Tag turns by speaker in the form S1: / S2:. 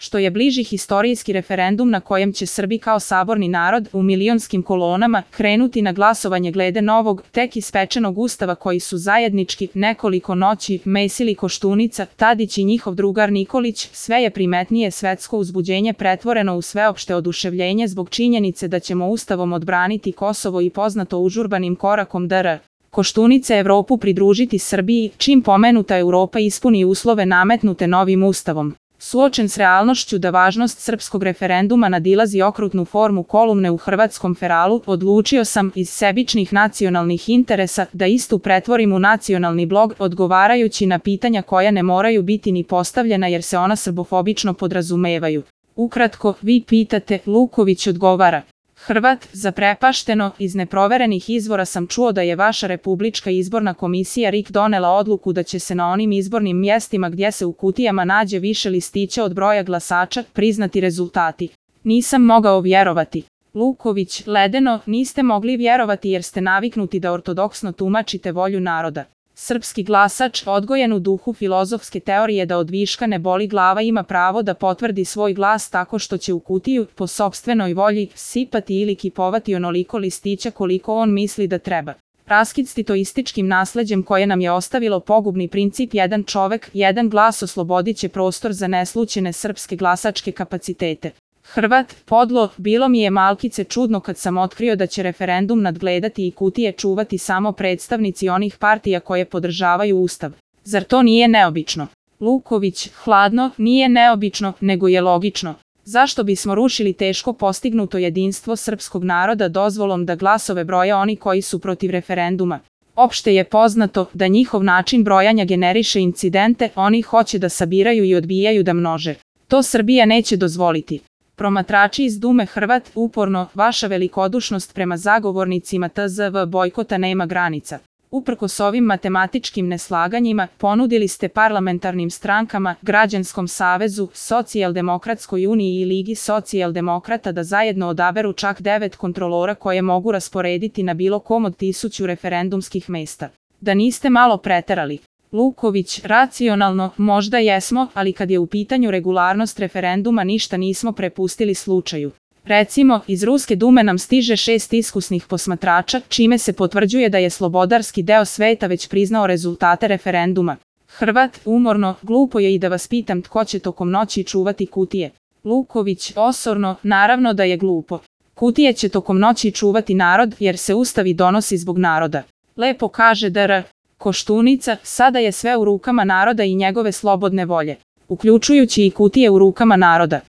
S1: Što je bliži historijski referendum na kojem će Srbi kao saborni narod u milionskim kolonama krenuti na glasovanje glede novog, tek ispečenog ustava koji su zajednički nekoliko noći mesili Koštunica, Tadić i njihov drugar Nikolić, sve je primetnije svetsko uzbuđenje pretvoreno u sveopšte oduševljenje zbog činjenice da ćemo ustavom odbraniti Kosovo i poznato užurbanim korakom dr. Koštunice Evropu pridružiti Srbiji, čim pomenuta Evropa ispuni uslove nametnute novim ustavom. Suočen s realnošću da važnost srpskog referenduma nadilazi okrutnu formu kolumne u hrvatskom Feralu, odlučio sam iz sebičnih nacionalnih interesa da istu pretvorim u nacionalni blog, odgovarajući na pitanja koja ne moraju biti ni postavljena jer se ona srbofobično podrazumevaju. Ukratko, vi pitate, Luković odgovara. Hrvat, zaprepašteno, iz neproverenih izvora sam čuo da je vaša Republička izborna komisija RIK donela odluku da će se na onim izbornim mjestima gdje se u kutijama nađe više listića od broja glasača priznati rezultati. Nisam mogao vjerovati. Luković, ledeno, niste mogli vjerovati jer ste naviknuti da ortodoksno tumačite volju naroda. Srpski glasač, odgojen u duhu filozofske teorije da od viška ne boli glava, ima pravo da potvrdi svoj glas tako što će u kutiju, po sopstvenoj volji, sipati ili kipovati onoliko listića koliko on misli da treba. Raskid s titoističkim nasleđem koje nam je ostavilo pogubni princip jedan čovek, jedan glas oslobodit će prostor za neslućene srpske glasačke kapacitete. Hrvat, podlo, bilo mi je malkice čudno kad sam otkrio da će referendum nadgledati i kutije čuvati samo predstavnici onih partija koje podržavaju ustav. Zar to nije neobično? Luković, hladno, nije neobično, nego je logično. Zašto bismo rušili teško postignuto jedinstvo srpskog naroda dozvolom da glasove broje oni koji su protiv referenduma? Opšte je poznato da njihov način brojanja generiše incidente, oni hoće da sabiraju i odbijaju da množe. To Srbija neće dozvoliti. Promatrači iz Dume Hrvat, uporno, vaša velikodušnost prema zagovornicima TZV bojkota nema granica. Uprkos ovim matematičkim neslaganjima, ponudili ste parlamentarnim strankama, Građanskom savezu, Socijaldemokratskoj uniji i Ligi socijaldemokrata da zajedno odaberu čak 9 kontrolora koje mogu rasporediti na bilo kom od 1000 referendumskih mesta. Da niste malo preterali? Luković, racionalno, možda jesmo, ali kad je u pitanju regularnost referenduma ništa nismo prepustili slučaju. Recimo, iz Ruske dume nam stiže 6 iskusnih posmatrača, čime se potvrđuje da je slobodarski deo sveta već priznao rezultate referenduma. Hrvat, umorno, glupo je i da vas pitam tko će tokom noći čuvati kutije. Luković, osorno, naravno da je glupo. Kutije će tokom noći čuvati narod jer se ustav i donosi zbog naroda. Lepo kaže dr. Koštunica, sada je sve u rukama naroda i njegove slobodne volje, uključujući i kutije u rukama naroda.